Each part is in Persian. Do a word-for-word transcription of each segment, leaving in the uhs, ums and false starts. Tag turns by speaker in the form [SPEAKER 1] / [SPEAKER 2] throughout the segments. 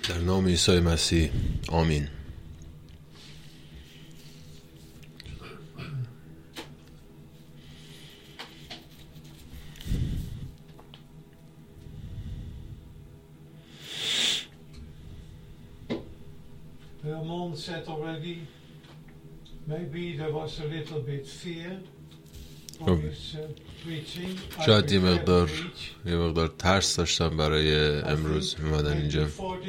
[SPEAKER 1] در نام عیسی مسیح آمین.
[SPEAKER 2] Herman said already, maybe there was a little bit fear for his uh, preaching.
[SPEAKER 1] شاید یه مقدار یه مقدار ترس داشتم برای امروز اومدن اینجا.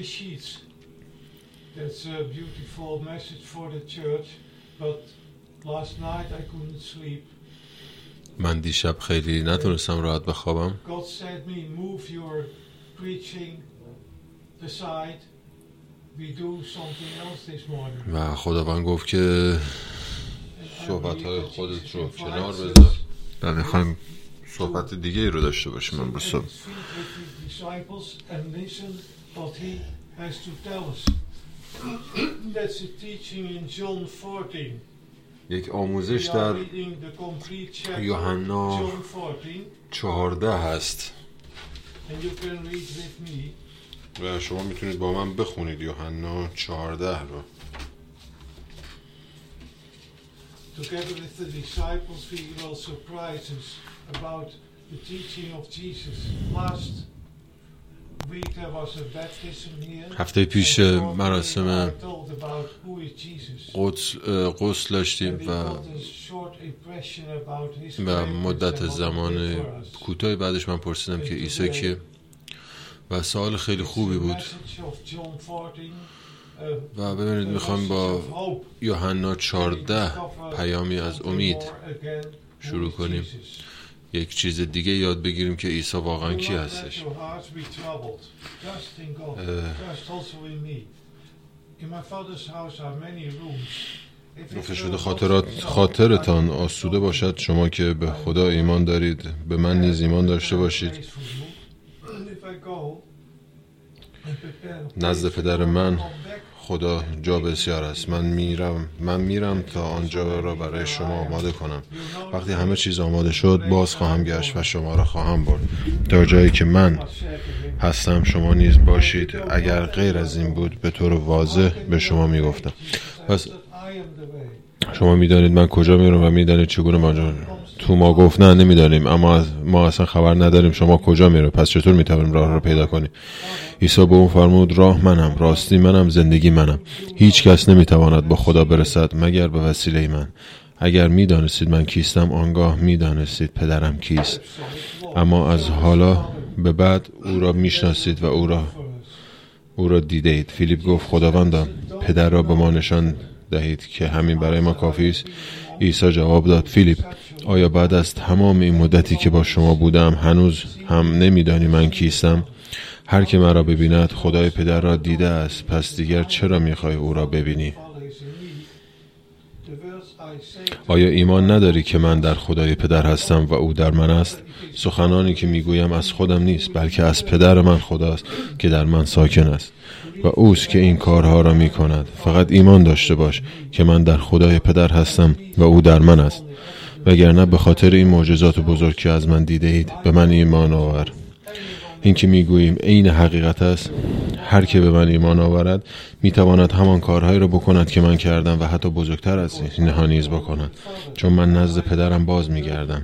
[SPEAKER 2] That's a beautiful message for the church, but last night I couldn't sleep.
[SPEAKER 1] من دیشب خیلی نتونستم راحت بخوابم.
[SPEAKER 2] God said me, move your preaching aside. We do something else this morning.
[SPEAKER 1] و خداوند گفت که صحبت‌های خودت رو کنار بذار و می‌خوایم صحبت دیگه ای رو داشته باشیم امروز صبح. یک آموزش در یوحنا چهارده هست و شما میتونید با من بخونید یوحنا چهارده رو.
[SPEAKER 2] Together with the disciples, we will surprise us about the teaching of Jesus. Last week there was a baptism here.
[SPEAKER 1] هفته پیش مراسم غسل داشتیم و و مدت زمان کوتاهی بعدش من پرسیدم که عیسی کیه و سوال خیلی خوبی بود. و ببینید میخوام با یوحنا چهارده پیامی از امید شروع کنیم، یک چیز دیگه یاد بگیریم که عیسی واقعا کی هستش. گفته شده خاطرات خاطرتان آسوده باشد، شما که به خدا ایمان دارید به من نیز ایمان داشته باشید. نزد پدر من خدا جا بسیار است. من میرم من میرم تا آنجا را برای شما آماده کنم. وقتی همه چیز آماده شد باز خواهم گشت و شما را خواهم برد تا جایی که من هستم شما نیز باشید. اگر غیر از این بود به طور واضح به شما میگفتم. پس شما میدانید من کجا میرم و میدانید چگونه ماجرا. تو ما گفت نه نمیدانیم، اما ما اصلا خبر نداریم شما کجا میرو، پس چطور میتونیم راه رو پیدا کنیم؟ عیسی به اون فرمود راه منم، راستی منم، زندگی منم. هیچ کس نمیتواند با خدا برسد مگر به وسیله من. اگر میدانستید من کیستم آنگاه میدانستید پدرم کیست. اما از حالا به بعد او را میشناسید و او را او را دیدید. فیلیپ گفت خداوندم پدر را به ما نشان دهید که همین برای ما کافی است. عیسی جواب داد فیلیپ آیا بعد از تمام این مدتی که با شما بودم هنوز هم نمیدانی من کیستم؟ هر که مرا ببیند خدای پدر را دیده است، پس دیگر چرا میخوای او را ببینی؟ آیا ایمان نداری که من در خدای پدر هستم و او در من است؟ سخنانی که میگویم از خودم نیست بلکه از پدر من خداست که در من ساکن است و اوست که این کارها را میکند. فقط ایمان داشته باش که من در خدای پدر هستم و او در من است، وگرنه به خاطر این معجزات بزرگ که از من دیده اید به من ایمان آور. این که میگوییم عین حقیقت است. هر که به من ایمان آورد میتواند همان کارهایی را بکند که من کردم و حتی بزرگتر از اینها نیز بکند، چون من نزد پدرم باز میگردم.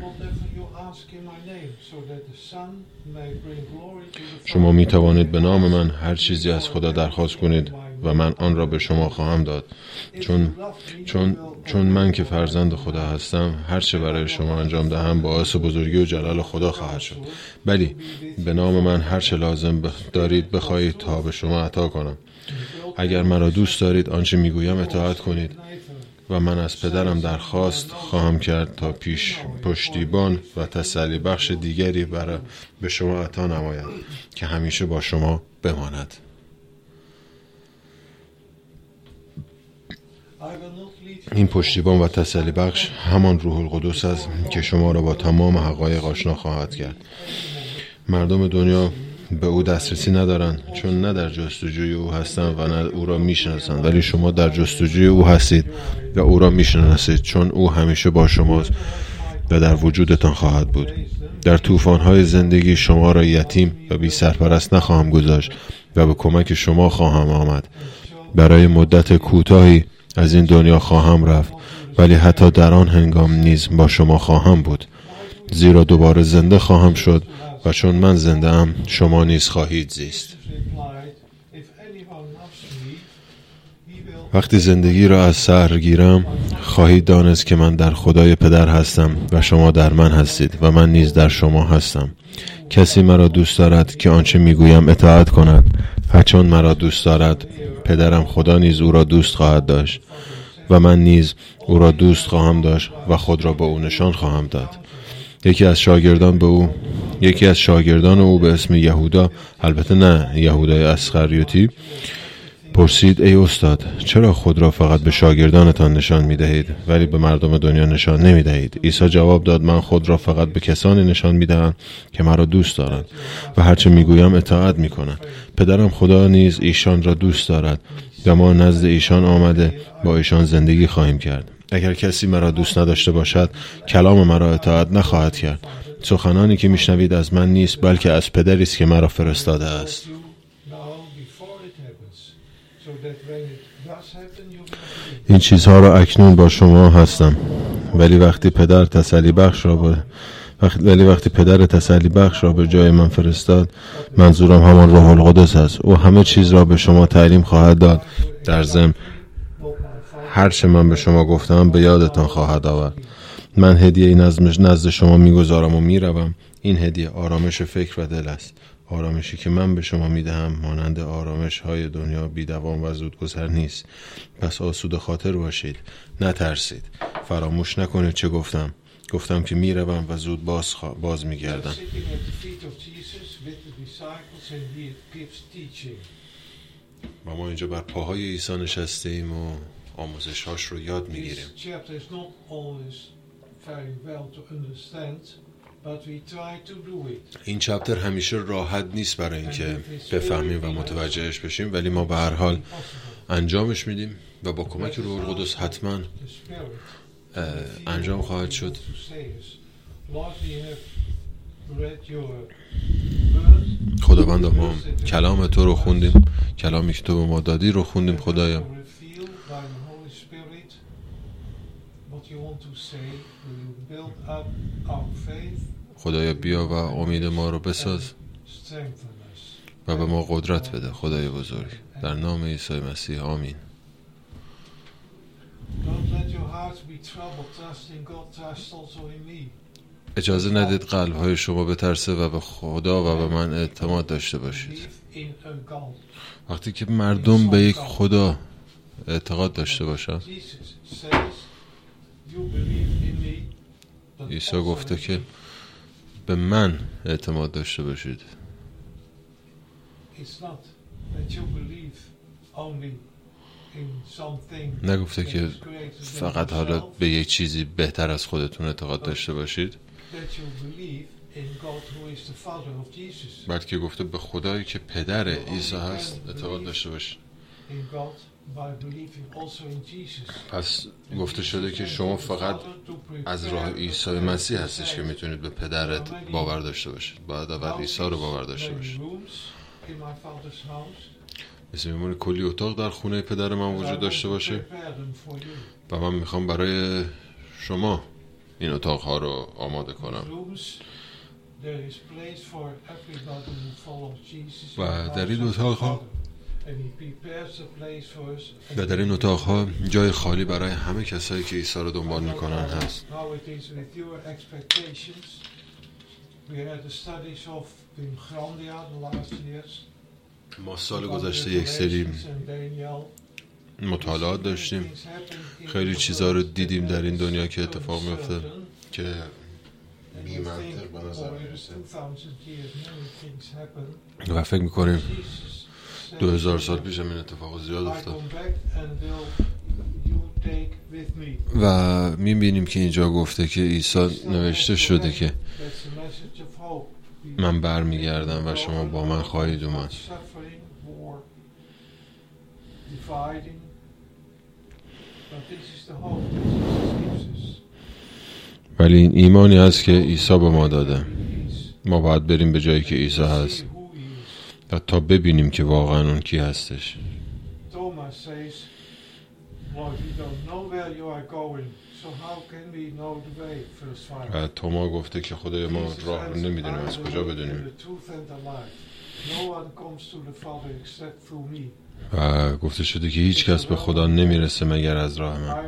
[SPEAKER 1] شما میتوانید به نام من هر چیزی از خدا درخواست کنید و من آن را به شما خواهم داد، چون چون چون من که فرزند خدا هستم هر چه برای شما انجام دهم باعث بزرگی و جلال خدا خواهد شد. بلی به نام من هر چه لازم دارید بخواهید تا به شما عطا کنم. اگر مرا دوست دارید آنچه میگویم اطاعت کنید و من از پدرم درخواست خواهم کرد تا پیش پشتیبان و تسلی بخش دیگری برای به شما عطا نماید که همیشه با شما بماند. این پشتیبان و تسلی بخش همان روح القدس است که شما را با تمام حقایق آشنا خواهد کرد. مردم دنیا به او دسترسی ندارند چون نه در جستجوی او هستند و نه او را میشناسند، ولی شما در جستجوی او هستید و او را میشناسید چون او همیشه با شماست و در وجودتان خواهد بود. در طوفان‌های زندگی شما را یتیم و بی سرپرست نخواهم گذاشت، و به کمک شما خواهم آمد. برای مدت کوتاهی از این دنیا خواهم رفت، ولی حتی در آن هنگام نیز با شما خواهم بود، زیرا دوباره زنده خواهم شد و چون من زنده ام شما نیز خواهید زیست. وقتی زندگی را از سر گیرم خواهید دانست که من در خدای پدر هستم و شما در من هستید و من نیز در شما هستم. کسی مرا دوست دارد که آنچه میگویم اطاعت کند و چون مرا دوست دارد پدرم خدا نیز او را دوست خواهد داشت و من نیز او را دوست خواهم داشت و خود را به او نشان خواهم داد. یکی از شاگردان به او یکی از شاگردان او به اسم یهودا، البته نه یهودای اسخریوطی، پرسید ای استاد، چرا خود را فقط به شاگردانتان نشان می دهید ولی به مردم دنیا نشان نمی دهید؟ عیسی جواب داد من خود را فقط به کسانی نشان می دهم که مرا دوست دارند و هرچه می گویم اطاعت می کنند. پدرم خدا نیز ایشان را دوست دارد و ما نزد ایشان آمده با ایشان زندگی خواهیم کرد. اگر کسی مرا دوست نداشته باشد کلام مرا اطاعت نخواهد کرد. سخنانی که میشنوید از من نیست بلکه از پدری است که مرا فرستاده است. این چیزها را اکنون با شما هستم، ولی وقتی پدر تسلی بخش را به وقتی ولی وقتی پدر تسلی بخش را به جای من فرستاد، منظورم همان روح القدس است. او همه چیز را به شما تعلیم خواهد داد. در ضمن هر چه من به شما گفتم به یادتان خواهد آورد. من هدیه نزد شما میگذارم و میروم. این هدیه آرامش فکر و دل است. آرامشی که من به شما میدهم مانند آرامش های دنیا بی‌دوام و زودگذر نیست. پس آسوده خاطر باشید، نترسید. فراموش نکنید چه گفتم. گفتم که میروم و زود باز, خوا... باز میگردم. و ما اینجا بر پاهای عیسی نشستیم و آموزش هاش رو یاد میگیریم. این چپتر همیشه راحت نیست برای اینکه بفهمیم و متوجهش بشیم، ولی ما به هر حال انجامش میدیم و با کمک روح القدس حتما انجام خواهد شد. خداوند ما کلام تو رو خوندیم، کلامی که تو به ما دادی رو خوندیم. خدایا خدایا بیا و امید ما رو بساز و به ما قدرت بده. خدای بزرگ، در نام عیسی مسیح، آمین. اجازه ندید قلب‌های شما بترسه و به خدا و به من اعتماد داشته باشید. وقتی که مردم به یک خدا اعتقاد داشته باشن، عیسی گفته که به من اعتماد داشته باشید. نگفته که فقط حالا به یک چیزی بهتر از خودتون اعتقاد داشته باشید، بلکه گفته به خدایی که پدر عیسی هست اعتقاد داشته باشید. پس گفته شده که شما فقط از راه عیسی مسیح هستش که میتونید به پدرت باور داشته باشید. باید اول عیسی رو باور داشته باشید. مثل میمونه کلی اتاق در خونه پدر من وجود داشته باشه و من میخوام برای شما این اتاقها رو آماده کنم. و در این اتاقها و در این اتاقها جای خالی برای همه کسایی که عیسی رو دنبال میکنن هست. ما سال گذشته یک سری مطالعات داشتیم، خیلی چیزها رو دیدیم در این دنیا که اتفاق میفته که بی منطق به نظر میرسه و فکر میکنیم دو هزار سال پیش هم این اتفاق زیاد افتاد و میبینیم که اینجا گفته که عیسی نوشته شده که من برمیگردم و شما با من خواهید اومد. ولی این ایمانی هست که عیسی به ما داده. ما باید بریم به جایی که عیسی هست و تا ببینیم که واقعا اون کی هستش.
[SPEAKER 2] Thomas says, Lord, we don't know where you are going, so how can we know the way? Verse five.
[SPEAKER 1] و توما گفته که خدای ما راه رو نمیدونیم، از کجا بدونیم. و گفته شده که هیچ کس به خدا نمیرسه مگر از راه من.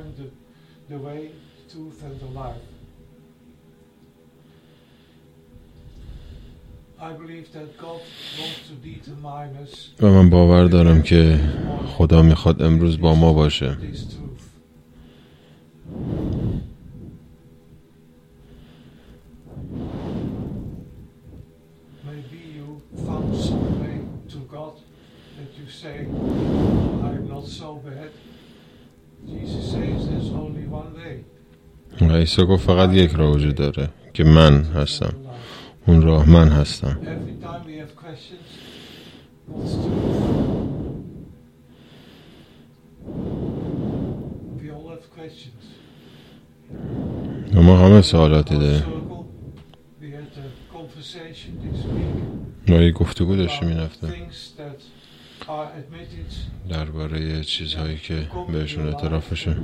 [SPEAKER 1] و من باور دارم که خدا میخواد امروز با ما باشه. و عیسی گفت فقط یک راه وجود داره که من هستم، اون راه من هستم. و ما همه سوالاتی داریم. ما یک گفتگو داشتیم این هفته درباره چیزهایی که بهشون اعترافشه.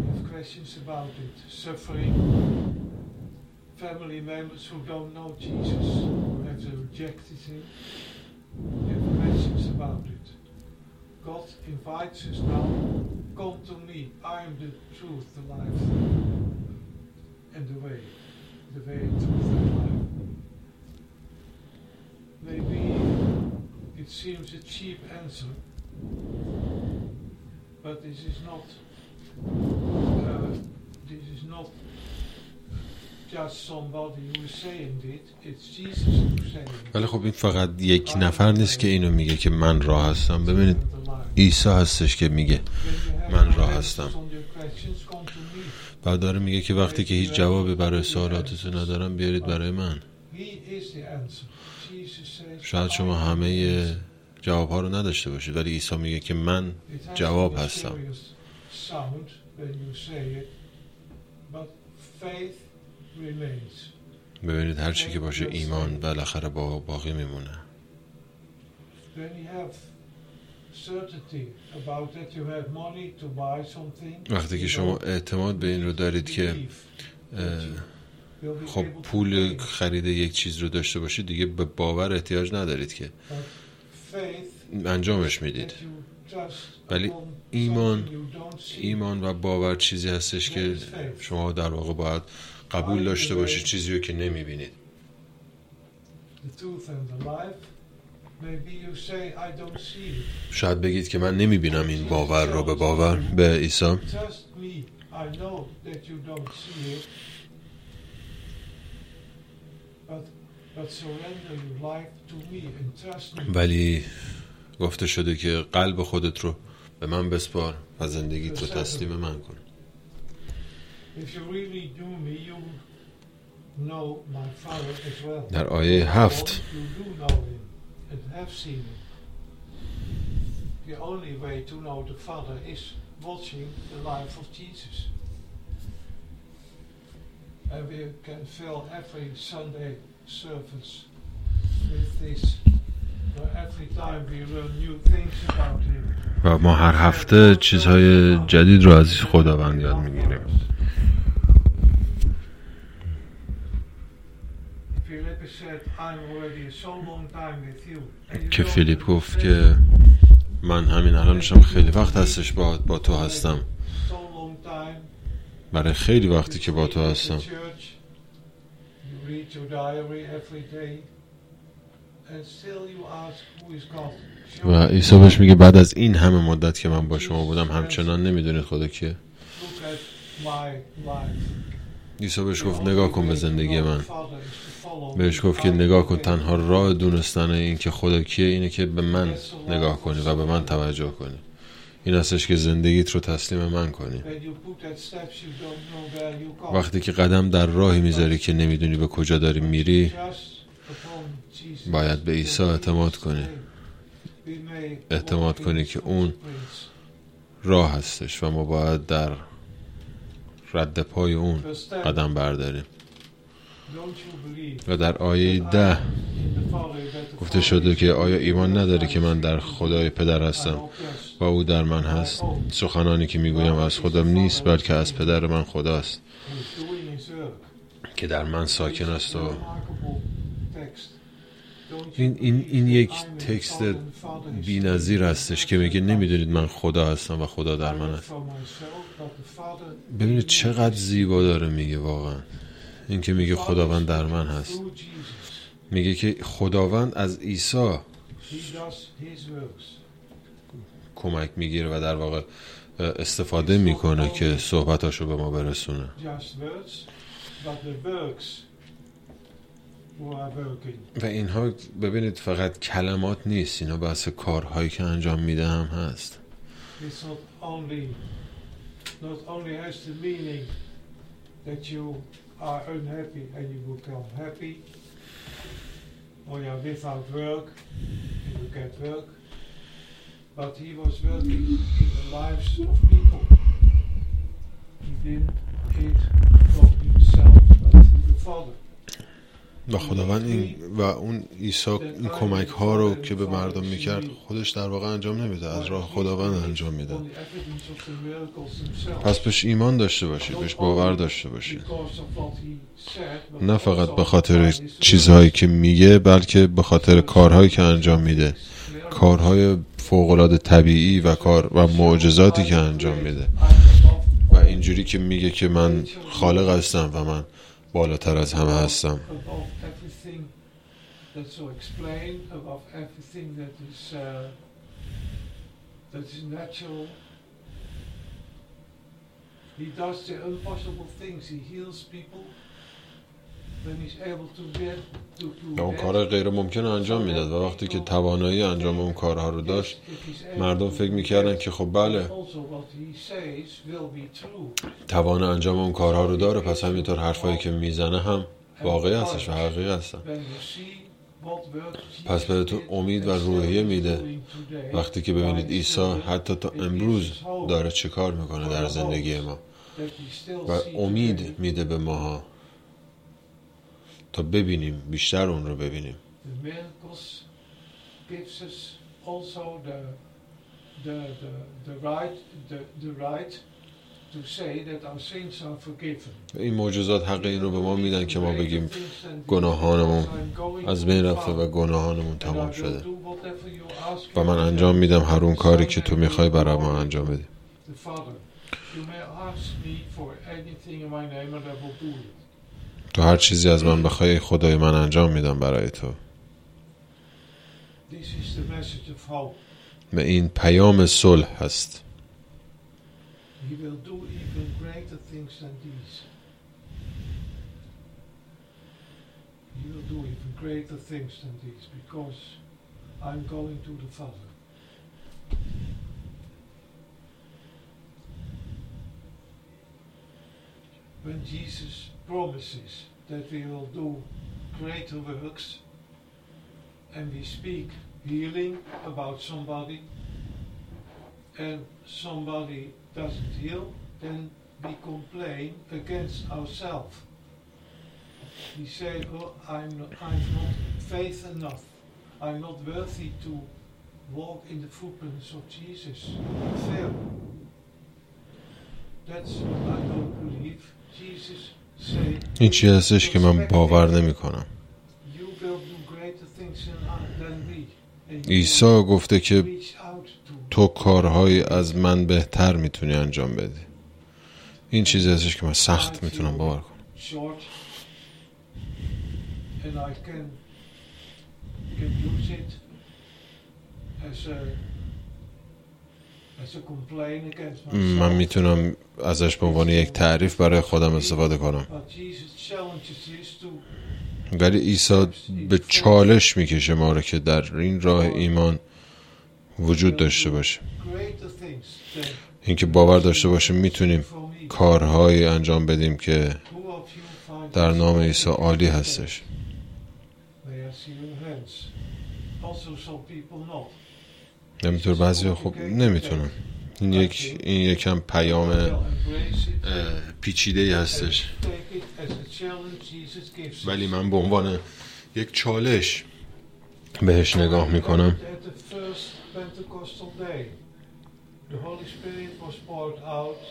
[SPEAKER 1] Family members who don't know Jesus, who have rejected him, have questions about it. God invites us now, come to me, I am the truth, the life, and the way, the way, truth, and life. Maybe it seems a cheap answer, but this is not, uh, this is not ولی خب این فقط یک نفر نیست که اینو میگه که من راه هستم. ببینید عیسی هستش که میگه من راه هستم. بعد داره میگه که وقتی که هیچ جوابی برای سوالاتتون ندارم بیارید برای من. شاید شما همه جوابها رو نداشته باشید ولی عیسی میگه که من جواب هستم. ببینید هر چی که باشه ایمان بالاخره با باقی میمونه. وقتی که شما اعتماد به این رو دارید که خب پول خرید یک چیز رو داشته باشید دیگه به باور احتیاج ندارید که انجامش میدید. ولی ایمان ایمان و باور چیزی هستش که شما در واقع باید قبول داشته باشید، چیزی رو که نمیبینید. شاید بگید که من نمیبینم این باور رو به باور به عیسی. ولی گفته شده که قلب خودت رو به من بسپار و زندگیت رو تسلیم من کن. در آیه هفت و ما هر هفته چیزهای جدید رو از خداوند یاد میگیریم. که فیلیپ گفت که من همین الانشم خیلی وقت هستش با, با تو هستم، برای خیلی وقتی که با تو هستم. و عیسی بهش میگه بعد از این همه مدت که من با شما بودم همچنان نمیدونید خدا کیه. عیسی بهش گفت نگاه کن به زندگی من. بهش گفت که نگاه کن، تنها راه دونستن این که خدا کیه اینه که به من نگاه کنی و به من توجه کنی. این هستش که زندگیت رو تسلیم من کنی. وقتی که قدم در راهی میذاری که نمیدونی به کجا داری میری، باید به عیسی اعتماد کنی. اعتماد کنی که اون راه هستش و ما باید در رد پای اون قدم برداریم. و در آیه ده گفته شده که آیا ایمان نداری که من در خدای پدر هستم و او در من هست؟ سخنانی که میگویم از خودم نیست بلکه از پدر من خداست که در من ساکن است. و این این این یک تکست بی‌نظیر هستش که میگه نمیدونید من خدا هستم و خدا در من است. ببینید چقدر زیبا داره میگه واقعا. این که میگه خداوند در من هست، میگه که خداوند از عیسی کمک میگیره و در واقع استفاده میکنه که صحبتاشو به ما برسونه. و اینها ببینید فقط کلمات نیست، اینا بحث کارهایی که انجام میده هم هست.
[SPEAKER 2] But he was working in the lives of people. He didn't it from himself, but through the Father.
[SPEAKER 1] و خداوند این و اون عیسی این کمک ها رو که به مردم میکرد خودش در واقع انجام نمیده، از راه خداوند انجام میده. پس بهش ایمان داشته باشید، بهش باور داشته باشید، نه فقط به خاطر چیزهایی که میگه بلکه به خاطر کارهایی که انجام میده، کارهای فوق‌العاده طبیعی و کار و معجزاتی که انجام میده. و اینجوری که میگه که من خالق هستم و من بالاتر از همه هستم. و اون کار غیر ممکن انجام میداد و وقتی که توانایی انجام اون کارها رو داشت مردم فکر میکردن که خب بله توان انجام اون کارها رو داره، پس همینطور حرفایی که میزنه هم واقعی هستش و حقیقی هستن. پس بهتون امید و روحیه میده وقتی که ببینید عیسی حتی تا امروز داره چه کار میکنه در زندگی ما و امید میده به ماها تا ببینیم، بیشتر اون رو ببینیم. این معجزات حق این رو به ما میدن که ما بگیم گناهانمون از بین رفته و گناهانمون تمام شده و من انجام میدم هر اون کاری که تو میخوای برای ما انجام بدی. تو هر چیزی از من بخوای خدای من انجام میدم برای تو. و این پیام صلح هست.
[SPEAKER 2] When Jesus promises that we will do greater works and we speak healing about somebody and somebody doesn't heal, then we complain against ourselves. We say, oh, I'm not, I'm not faith enough. I'm not worthy to walk in the footprints of Jesus. I fail. That's what I don't believe. Jesus said,
[SPEAKER 1] این چی هستش که من باور نمی کنم. عیسی گفته که تو کارهای از من بهتر میتونی انجام بدی. این چیزی هستش که من سخت میتونم باور کنم. من میتونم ازش به عنوان یک تعریف برای خودم استفاده کنم. ولی عیسی به چالش میکشه ما رو که در این راه ایمان وجود داشته باشه، اینکه باور داشته باشه میتونیم کارهایی انجام بدیم که در نام عیسی عالی هستش. نمیتونه بعضی خب نمیتونم. این یک این یکم پیام پیچیده‌ای هستش، ولی من به عنوان یک چالش بهش نگاه میکنم
[SPEAKER 2] At the first Pentecostal day, the Holy Spirit was poured out.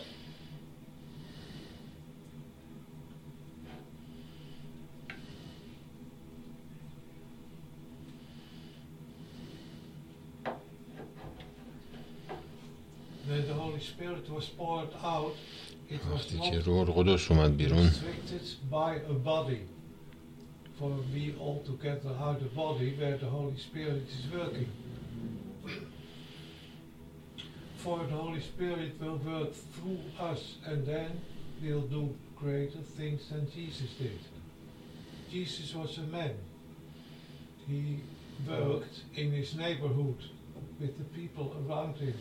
[SPEAKER 2] When the Holy Spirit was poured out, it was
[SPEAKER 1] وقتی
[SPEAKER 2] not
[SPEAKER 1] که روح القدس اومد بیرون
[SPEAKER 2] restricted by a body. For we all together are the body where the Holy Spirit is working. For the Holy Spirit will work through us and then we'll do greater things than Jesus did. Jesus was a man. He worked in his neighborhood with the people around him.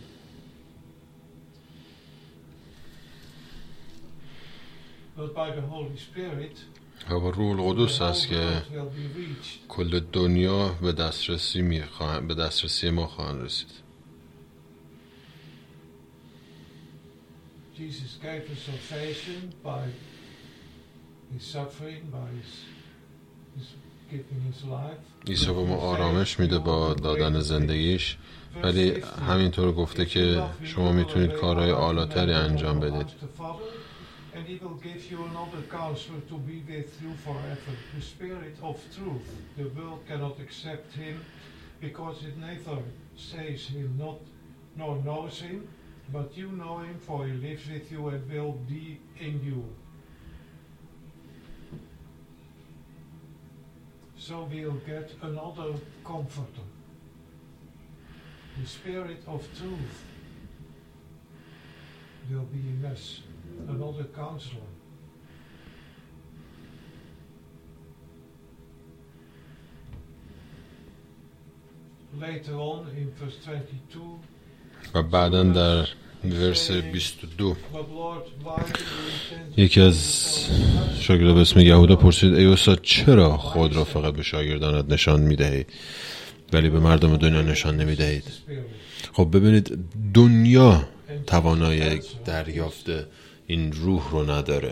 [SPEAKER 2] But by the Holy Spirit,
[SPEAKER 1] و با روح القدس هست که کل دنیا به دسترسی میخواهن به دسترسی ما خواهند رسید.
[SPEAKER 2] Jesus gave us salvation by his suffering, by his, his giving his life.
[SPEAKER 1] عیسی به ما آرامش میده با دادن زندگیش، ولی همینطور گفته که شما میتونید کارهای اعلی‌تری انجام بدید.
[SPEAKER 2] And he will give you another counselor to be with you forever, the Spirit of truth. The world cannot accept him because it neither sees him not nor knows him, but you know him, for he lives with you and will be in you. So we'll get another comforter, the Spirit of truth will be in us. Another counselor. Later on in verse twenty-two,
[SPEAKER 1] و بعداً در ورس بیست و دو یکی از شاگردان به اسم یهودا پرسید ای استاد چرا خود را فقط به شاگردانت نشان میدهید ولی به مردم دنیا نشان نمیدهید؟ خب ببینید دنیا توانایی دریافت این روح رو نداره.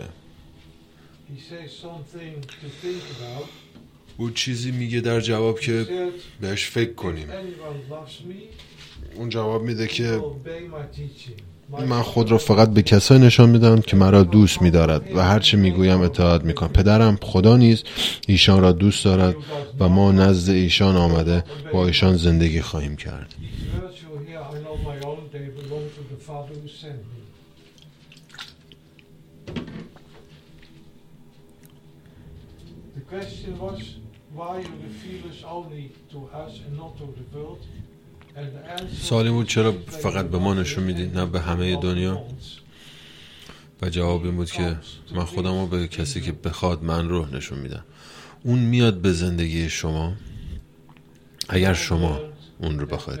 [SPEAKER 1] او چیزی میگه در جواب که بهش فکر کنیم. اون جواب میده که من خود را فقط به کسایی نشان میدم که مرا دوست می‌دارد و هر چه میگویم اطاعت میکنم. پدرم خدا نیز ایشان را دوست دارد و ما نزد ایشان آمده با ایشان زندگی خواهیم کرد.
[SPEAKER 2] The question was why you reveal us only to us and not to the world.
[SPEAKER 1] سوالی بود چرا فقط به ما نشون میدید نه به همه دنیا؟ و جواب این بود که من خودم رو به کسی که بخواد من رو نشون میدم. اون میاد به زندگی شما اگر شما اون رو بخواید.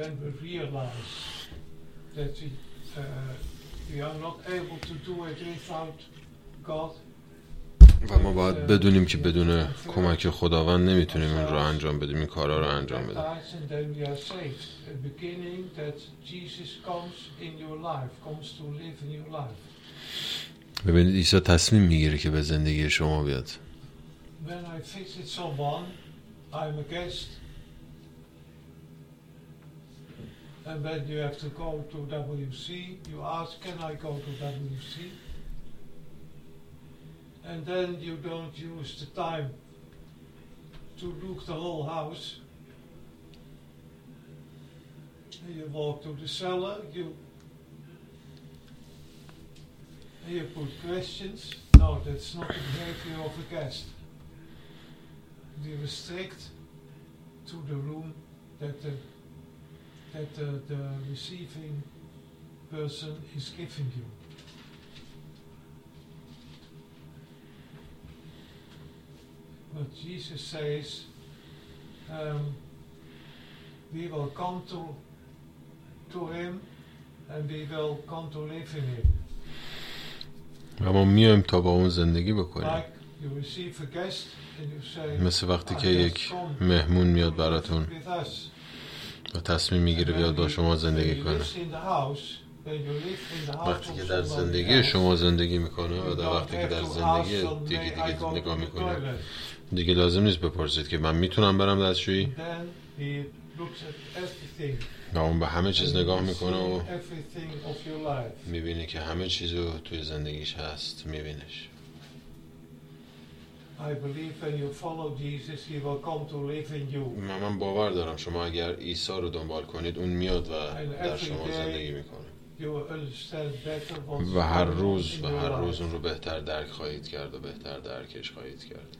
[SPEAKER 1] و ما باید بدونیم که بدون کمک خداوند نمیتونیم این رو انجام بدیم، این کارا رو انجام بدیم. ببینید عیسی تصمیم میگیره که به زندگی شما بیاد.
[SPEAKER 2] And when you have to go to W C, you ask, can I go to W C? And then you don't use the time to look the whole house. You walk to the cellar, you you put questions. No, that's not the behavior of a guest. You restrict to the room that the that the, the receiving person is giving you. But Jesus says, um, we will come to to him and we will come to live in him.
[SPEAKER 1] ما میایم تا با اون زندگی بکنیم.
[SPEAKER 2] Like you receive a guest and you say,
[SPEAKER 1] مثل وقتی که یک مهمون میاد براتون و تصمیم میگیره بیاد با شما زندگی کنه. وقتی که در زندگی شما زندگی میکنه و در وقتی که در زندگی دیگه دیگه نگاه میکنه دیگه لازم نیست بپرسید که من میتونم برم دستشویی.
[SPEAKER 2] Then he looks at everything.
[SPEAKER 1] و اون به همه چیز
[SPEAKER 2] and
[SPEAKER 1] نگاه
[SPEAKER 2] he
[SPEAKER 1] میکنه و
[SPEAKER 2] sees everything of your life.
[SPEAKER 1] میبینه که همه چیزو توی زندگیش هست، میبینش.
[SPEAKER 2] I believe when you follow Jesus, he will come to live in you.
[SPEAKER 1] من من باور دارم شما اگر عیسی رو دنبال کنید اون میاد و
[SPEAKER 2] And
[SPEAKER 1] در
[SPEAKER 2] every
[SPEAKER 1] شما
[SPEAKER 2] day
[SPEAKER 1] زندگی میکنه.
[SPEAKER 2] you will understand better what's
[SPEAKER 1] و هر
[SPEAKER 2] going on
[SPEAKER 1] روز
[SPEAKER 2] in
[SPEAKER 1] و
[SPEAKER 2] your
[SPEAKER 1] هر
[SPEAKER 2] life.
[SPEAKER 1] روز اون رو بهتر درک خواهید کرد و بهتر درکش خواهید کرد.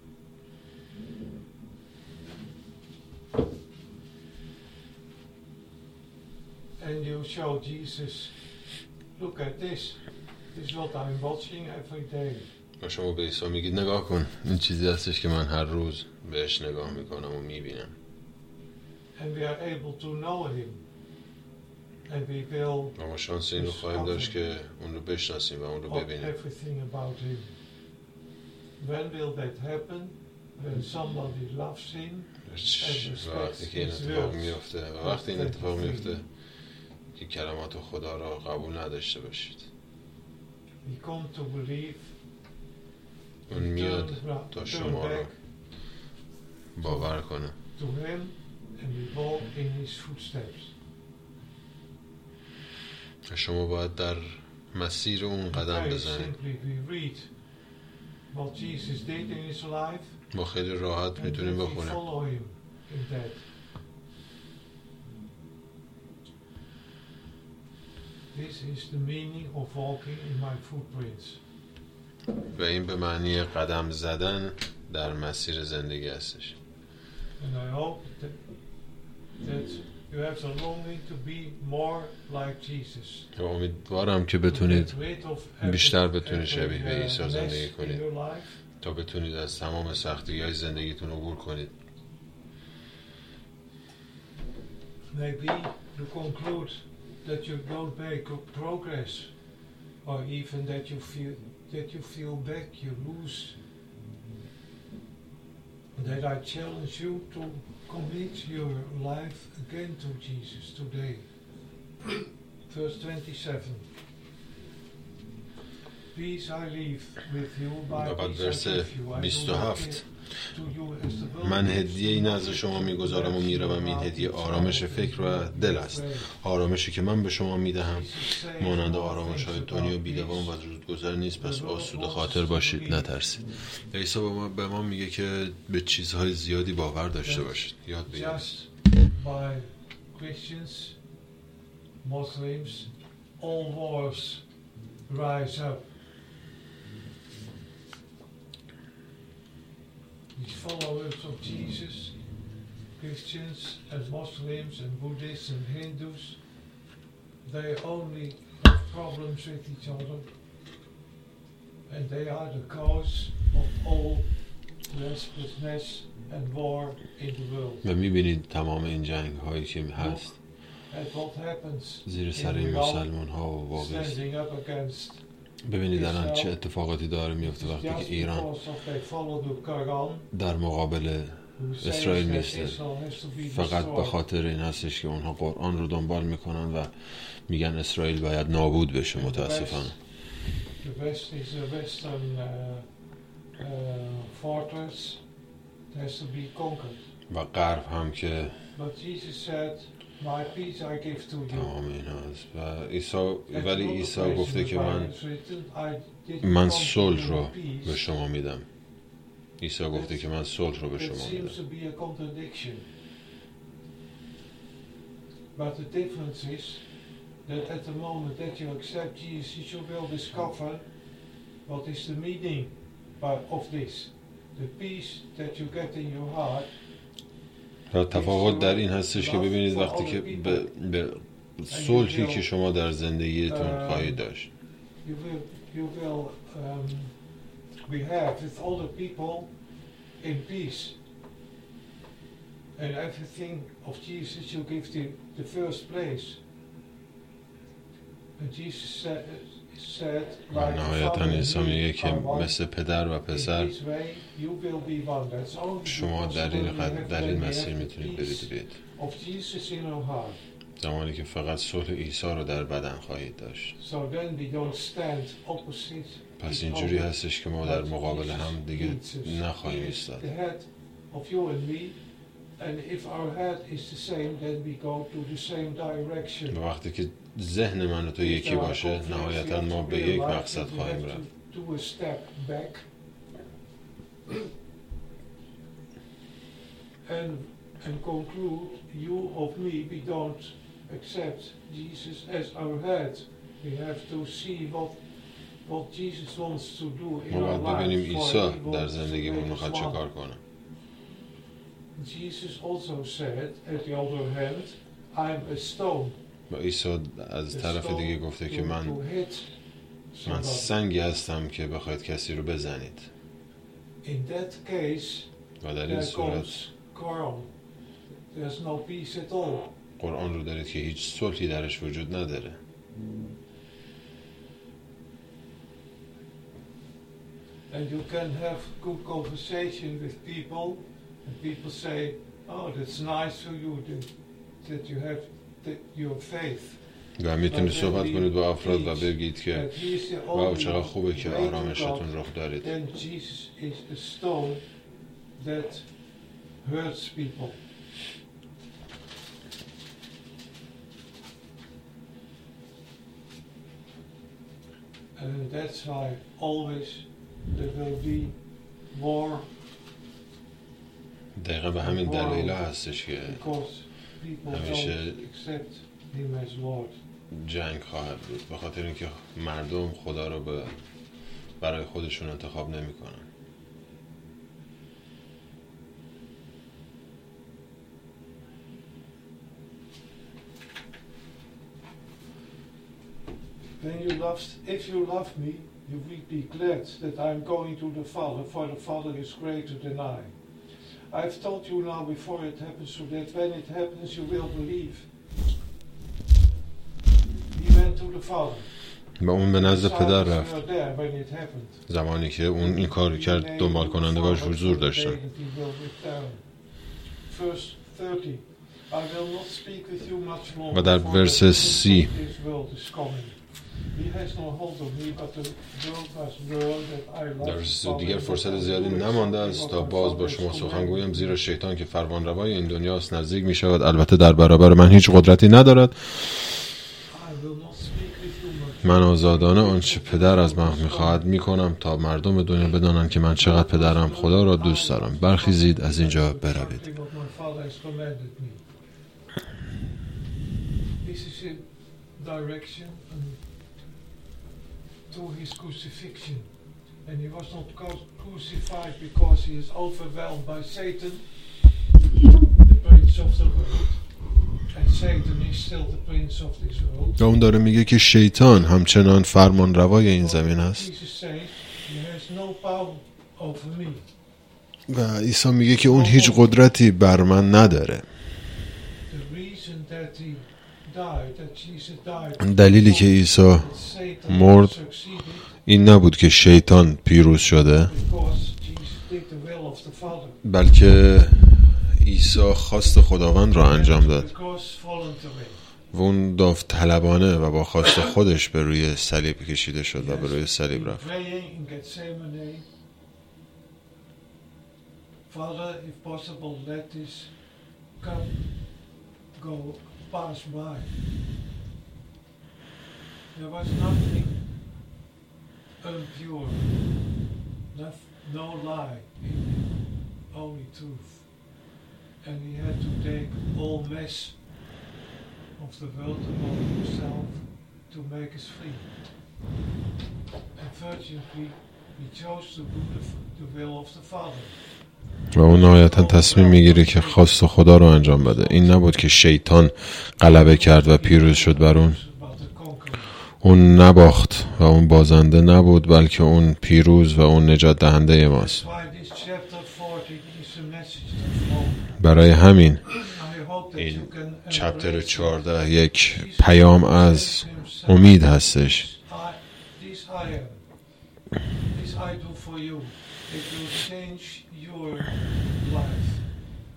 [SPEAKER 2] And you show Jesus, look at this. This is what I'm watching every day.
[SPEAKER 1] و شما به عیسی میگید نگاه کن، این چیزی هستش که من هر روز بهش نگاه میکنم و میبینم.
[SPEAKER 2] And we are able to know him. And we will
[SPEAKER 1] و ما شانس این رو خواهیم داشت که اون رو بشناسیم و اون رو
[SPEAKER 2] of
[SPEAKER 1] ببینیم.
[SPEAKER 2] everything about him. When will that happen? When somebody loves him.
[SPEAKER 1] و وقتی که این اتفاق میفته و وقتی این اتفاق میفته که کلمات خدا را قبول نداشته باشید.
[SPEAKER 2] We come to believe.
[SPEAKER 1] اون میاد تا شما را باور کنه.
[SPEAKER 2] To him and we walk in his footsteps.
[SPEAKER 1] شما باید در مسیر اون قدم
[SPEAKER 2] Very
[SPEAKER 1] بزنید.
[SPEAKER 2] simply we read what Jesus did in his life.
[SPEAKER 1] ما خیلی راحت
[SPEAKER 2] And
[SPEAKER 1] میتونیم
[SPEAKER 2] we
[SPEAKER 1] بخونیم.
[SPEAKER 2] follow him in that. This is the meaning of walking in my footprints.
[SPEAKER 1] و این به معنی قدم زدن در مسیر زندگی هستش.
[SPEAKER 2] And I hope that, that you have a longing to be more like Jesus.
[SPEAKER 1] و امیدوارم که بتونید
[SPEAKER 2] To get rid of
[SPEAKER 1] بیشتر
[SPEAKER 2] every-
[SPEAKER 1] بتونید شبیه به
[SPEAKER 2] every, uh,
[SPEAKER 1] عیسی زندگی
[SPEAKER 2] mess in
[SPEAKER 1] کنید
[SPEAKER 2] your life.
[SPEAKER 1] تا بتونید از تمام سختی‌های زندگیتون عبور کنید.
[SPEAKER 2] Maybe to conclude that you don't make progress, or even that you feel that you feel back, you lose. That I challenge you to commit your life again to Jesus today. Verse twenty-seven. Peace I leave with you, my
[SPEAKER 1] و بعد
[SPEAKER 2] peace I
[SPEAKER 1] ورس
[SPEAKER 2] give you. I do
[SPEAKER 1] بیست و
[SPEAKER 2] not
[SPEAKER 1] هفت.
[SPEAKER 2] give to you as the world
[SPEAKER 1] من
[SPEAKER 2] gives.
[SPEAKER 1] هدیه‌ای نزد شما میگذارم و میروم، این هدیه آرامش فکر و دل است. آرامشی که من به شما میدهم مانند آرامش های دنیا بی‌دوام و زودگذر نیست، پس آسوده خاطر باشید، نترسید. عیسی به ما, به ما میگه که به چیزهای زیادی باور داشته باشید، یاد بگیرید.
[SPEAKER 2] Just by Christians, Muslims, all wars rise up. These followers of Jesus, Christians and Muslims and Buddhists and Hindus, they only have problems with each other, and they are the cause of all restlessness and war in the world.
[SPEAKER 1] و میبینید تمام این جنگ هایی که هست
[SPEAKER 2] And what happens
[SPEAKER 1] زیر سر
[SPEAKER 2] in
[SPEAKER 1] این
[SPEAKER 2] Iran,
[SPEAKER 1] مسلمان ها و وابست.
[SPEAKER 2] standing up against
[SPEAKER 1] ببینید الان چه اتفاقاتی داره میفته وقتی
[SPEAKER 2] just
[SPEAKER 1] که ایران
[SPEAKER 2] because of they follow the Quran,
[SPEAKER 1] در مقابل
[SPEAKER 2] who says
[SPEAKER 1] اسرائیل
[SPEAKER 2] that
[SPEAKER 1] میسته.
[SPEAKER 2] Israel has to be
[SPEAKER 1] فقط به
[SPEAKER 2] destroyed.
[SPEAKER 1] خاطر این هستش که اونها قرآن رو دنبال میکنن و میگن اسرائیل باید نابود بشه. متاسفانه
[SPEAKER 2] The West is a Western uh, uh, fortress that has to be conquered.
[SPEAKER 1] و غرب هم که
[SPEAKER 2] But Jesus said, my peace I give to you.
[SPEAKER 1] تمام این هست و عیسی
[SPEAKER 2] That's
[SPEAKER 1] ولی
[SPEAKER 2] not the
[SPEAKER 1] عیسی
[SPEAKER 2] place
[SPEAKER 1] گفته
[SPEAKER 2] in the
[SPEAKER 1] که من
[SPEAKER 2] Bible it's written, I didn't
[SPEAKER 1] من
[SPEAKER 2] come to
[SPEAKER 1] صلح
[SPEAKER 2] give
[SPEAKER 1] رو
[SPEAKER 2] you peace.
[SPEAKER 1] به شما میدم. عیسی گفته که من صلح رو به
[SPEAKER 2] It
[SPEAKER 1] شما
[SPEAKER 2] seems
[SPEAKER 1] میدم.
[SPEAKER 2] to be a contradiction. But the difference is that at the moment that you accept Jesus, you will discover what is the meaning of this. The peace that you get in your heart.
[SPEAKER 1] و تفاوت در این هستش که ببینید وقتی که به, به صلحی که شما در زندگیتون خواهید داشت
[SPEAKER 2] You will, you will um, we have with other people in peace. And everything of Jesus you give the, the first place. And Jesus said, said
[SPEAKER 1] و
[SPEAKER 2] like
[SPEAKER 1] نهایتا عیسی میگه که مثل پدر و پسر
[SPEAKER 2] in this way you will be one. That's only
[SPEAKER 1] شما در این,
[SPEAKER 2] possible
[SPEAKER 1] قد...
[SPEAKER 2] when
[SPEAKER 1] در این
[SPEAKER 2] we
[SPEAKER 1] مسیر
[SPEAKER 2] have the
[SPEAKER 1] میتونید برید و بیاید.
[SPEAKER 2] peace of Jesus in our heart.
[SPEAKER 1] زمانی که فقط صلح عیسی رو در بدن خواهید داشت.
[SPEAKER 2] So then we don't stand opposite
[SPEAKER 1] پس اینجوری هستش که ما در مقابل هم دیگه نخواهیم ایستاد. و وقتی که ذهن من و تو یکی باشه نهایتا ما به یک مقصد خواهیم رفت.
[SPEAKER 2] And, and conclude, you of me, we don't accept Jesus as our head. We have to see what what Jesus wants to do in our life.
[SPEAKER 1] ببینیم عیسی در زندگیمون میخواد چه کار کنه.
[SPEAKER 2] Jesus also said, at the other hand, I'm a stone.
[SPEAKER 1] و عیسی از طرف دیگه گفته که من من سنگی هستم که بخواید کسی رو بزنید.
[SPEAKER 2] In that case,
[SPEAKER 1] و در این صورت
[SPEAKER 2] Quran. There's no peace at all.
[SPEAKER 1] قرآن رو دارید که هیچ صلحی درش وجود نداره.
[SPEAKER 2] And you can have good conversation with people, and people say, "Oh, that's nice for you that, that you have that your faith."
[SPEAKER 1] و میتونید صحبت کنید با افراد و بگید که واو چقدر خوبه که آرامشتون رخ دارید.
[SPEAKER 2] Then Jesus is a stone that hurts people. And that's why always there will be war.
[SPEAKER 1] دقیقا به همین دلیل هستش که همیشه جنگ خواهد بود، به خاطر اینکه مردم خدا رو به برای خودشون انتخاب نمی کنن.
[SPEAKER 2] When you love, if you love me, you will be glad that I am going to the Father, for the Father is greater than I. I have told you now before it happens, so that when it happens you will believe. He went to the Father.
[SPEAKER 1] و اون به نزد پدر رفت. زمانی که اون این کار کرد دنبال کنندگاش حضور داشتن. و در ورس سی در دیگر فرصت زیادی نمانده است تا باز با شما سخن گویم، زیرا شیطان که فرمانروای این دنیاست نزدیک می شود، البته در برابر من هیچ قدرتی ندارد. من آزادانه آنچه پدر از من می‌خواهد می‌کنم تا مردم دنیا بدانند که من چقدر پدرم خدا را دوست دارم. برخیزید از اینجا بروید. و اون داره میگه که شیطان همچنان فرمان روای این زمین است و عیسی میگه که اون هیچ قدرتی بر من نداره. دلیلی که عیسی مرد این نبود که شیطان پیروز شده، بلکه عیسی خواست خداوند را انجام داد و اون داوطلبانه و با خواست خودش به روی صلیب کشیده شد و به روی صلیب رفت.
[SPEAKER 2] And he had to take all mess of the world upon himself to make us free. Unfortunately, he chose to do the, the will of the Father.
[SPEAKER 1] و اون نهایتا تصمیم میگیره که خواست خدا رو انجام بده. این نبود که شیطان غلبه کرد و پیروز شد بر اون. اون نباخت و اون بازنده نبود، بلکه اون پیروز و اون نجات دهنده ماست. برای همین این چپتر چهارده یک پیام از امید هستش.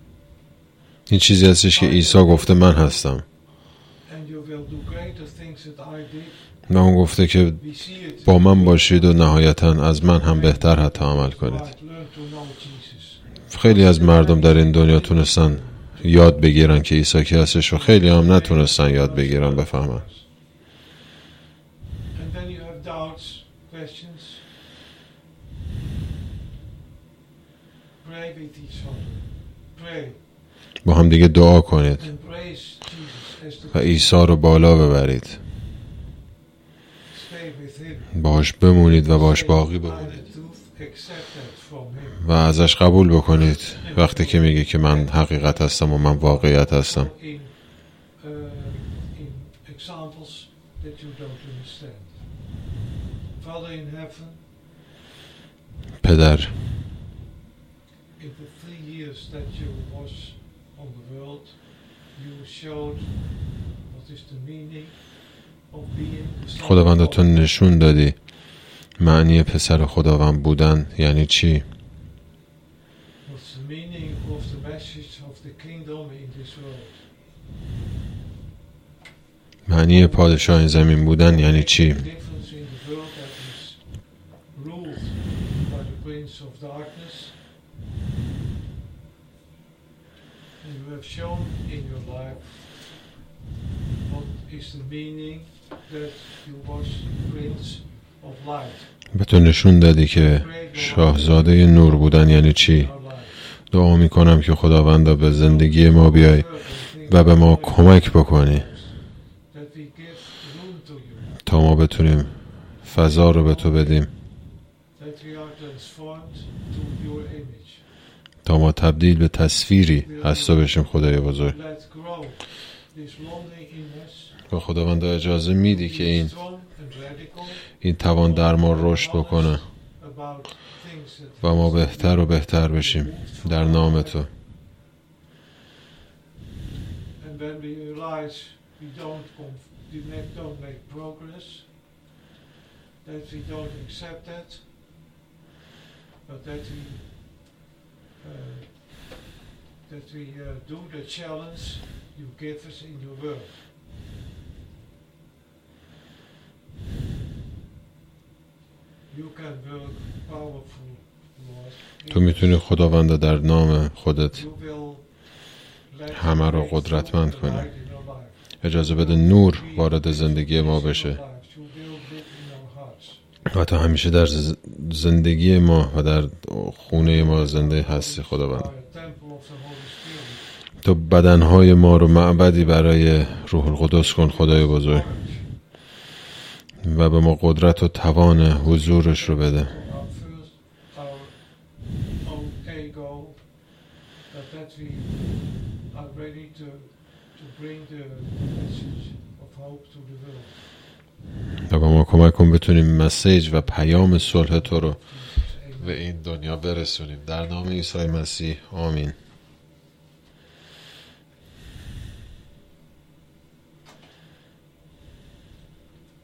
[SPEAKER 1] این چیزی هستش که عیسی گفته من هستم
[SPEAKER 2] I did.
[SPEAKER 1] و اون گفته که
[SPEAKER 2] We see it.
[SPEAKER 1] با من باشید و نهایتا از من هم بهتر حتی عمل کنید.
[SPEAKER 2] Right, learn to know Jesus.
[SPEAKER 1] خیلی از مردم در این دنیا تونستن یاد بگیرن که عیسی کی هستش و خیلی هم نتونستن یاد بگیرن بفهمن.
[SPEAKER 2] And then you have doubts, questions. Pray with each other. Pray.
[SPEAKER 1] با هم دیگه دعا کنید
[SPEAKER 2] Embrace Jesus as the
[SPEAKER 1] و عیسی رو بالا ببرید.
[SPEAKER 2] Stay with him.
[SPEAKER 1] باش بمونید و باش باقی
[SPEAKER 2] Say, "I am
[SPEAKER 1] بمونید
[SPEAKER 2] the truth." Accept that from him.
[SPEAKER 1] و ازش قبول بکنید وقتی که میگه که من حقیقت هستم و من واقعیت هستم.
[SPEAKER 2] In, uh, in examples that you don't understand. Father in heaven,
[SPEAKER 1] پدر
[SPEAKER 2] in the three years that you was on the world, you showed what is the meaning of being the Son of
[SPEAKER 1] خداوند تو
[SPEAKER 2] God.
[SPEAKER 1] نشون دادی معنی پسر خداوند بودن یعنی چی.
[SPEAKER 2] What's the meaning of the message of the kingdom in this world?
[SPEAKER 1] معنی پادشاه این زمین بودن یعنی چی.
[SPEAKER 2] The difference in the world that is ruled by the prince of darkness. And you have shown in your life what is the meaning that you was prince of light.
[SPEAKER 1] به تو nشون دادی که شاهزاده نور بودن یعنی چی.
[SPEAKER 2] in our life.
[SPEAKER 1] دعا میکنم که خداوندا به زندگی ما بیای و به ما کمک بکنی
[SPEAKER 2] That we give room to you.
[SPEAKER 1] تا ما بتونیم فضا رو به تو بدیم
[SPEAKER 2] That we are transformed to your image.
[SPEAKER 1] تا ما تبدیل به تصویری از تو بشیم خدای بزرگ.
[SPEAKER 2] Let grow this longing in us.
[SPEAKER 1] و خداوند اجازه میدی که این
[SPEAKER 2] Strong and radical
[SPEAKER 1] این توان در ما رشد بکنه
[SPEAKER 2] about things that
[SPEAKER 1] و ما بهتر و بهتر بشیم در نام تو.
[SPEAKER 2] and when we realize we don't conf- we make, don't make progress, that we don't accept that, but that we uh, that we uh, do the challenge you give us in your word. You can work powerful, Lord.
[SPEAKER 1] تو میتونی خداوند در نام خودت
[SPEAKER 2] You will let
[SPEAKER 1] همه رو
[SPEAKER 2] the
[SPEAKER 1] قدرتمند
[SPEAKER 2] light
[SPEAKER 1] کنی.
[SPEAKER 2] in our life.
[SPEAKER 1] اجازه بده نور وارد زندگی ما بشه و تا همیشه در ز- زندگی ما و در خونه ما زنده هستی خداوند. تو بدنهای ما رو معبدی برای روح القدس کن خدای بزرگ و به ما قدرت و توان حضورش رو بده. و به ما کمک کن بتونیم مسیج و پیام صلح تو رو به این دنیا برسونیم. در نام عیسی مسیح آمین.